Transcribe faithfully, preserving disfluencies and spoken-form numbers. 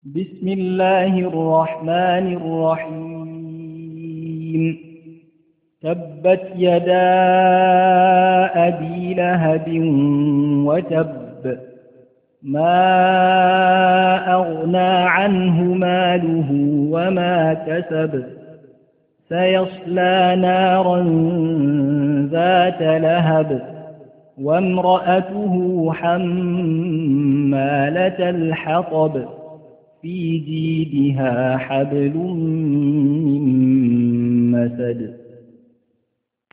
بسم الله الرحمن الرحيم. تبت يدا أبي لهب وتب، ما أغنى عنه ماله وما كسب، سيصلى نارا ذات لهب وامرأته حمالة الحطب في جيدها حبل من مسد.